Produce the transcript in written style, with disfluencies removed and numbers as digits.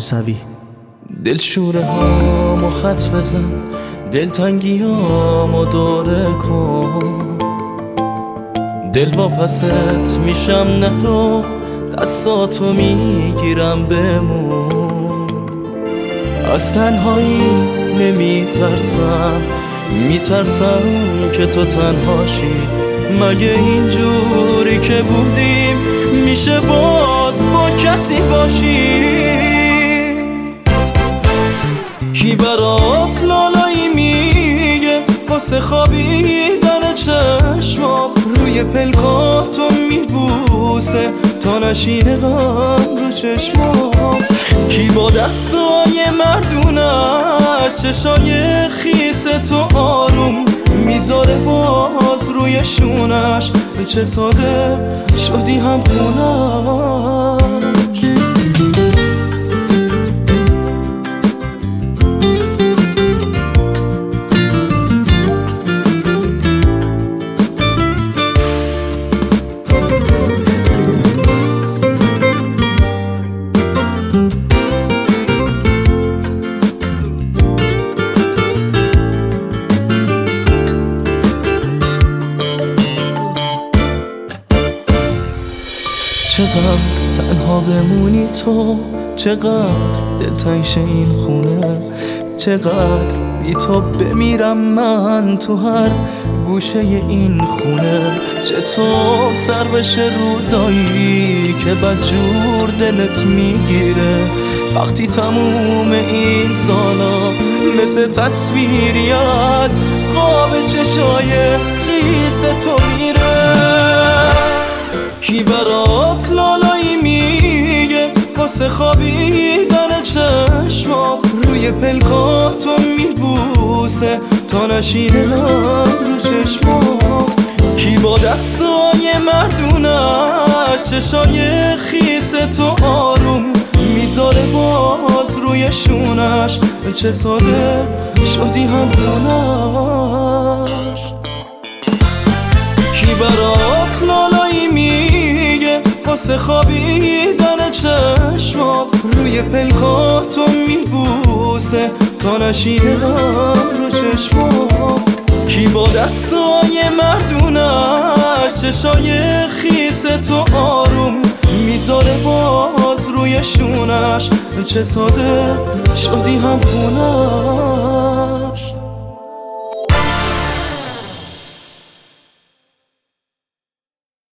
موسوی. دلشوره هامو خط بزن، دلتنگی هامو دوره کن، دل واپست میشم نرو، دستاتو میگیرم بمون. از تنهایی نمیترسم، میترسم که تو تنهاشی. مگه اینجوری که بودیم میشه باز با کسی باشی؟ کی برات لالایی میگه واسه خوابیدن چشمات، روی پلکاتو میبوسه تا نشینه غم رو چشمات. کی با دستای مردونش چشای خیس تو آروم میذاره باز روی شونش، چه ساده شدی هم خونش. چقدر تنها بمونی تو، چقدر دلتنگ شه این خونه، چقدر بی تو بمیرم من تو هر گوشه این خونه. چطور سر بشه روزایی که بدجور دلت میگیره، وقتی تموم این سالا مثل تصویری از قاب چشای خیس تو میره. کی برات لالایی میگه واسه خوابیدن چشمات، روی پلکاتو میبوسه تا نشینه غم رو چشمات. کی با دستای مردونش چشای خیس تو آروم میذاره باز روی شونش، چه ساده شدی هم خونش. کی برات لالایی میگه واسه خوابیدن چشمات، روی پلکاتو میبوسه تا نشینه غم رو چشمات. کی با دستای مردونش چشای خیس تو آروم میذاره باز روی شونش، چه ساده شدی هم خونش.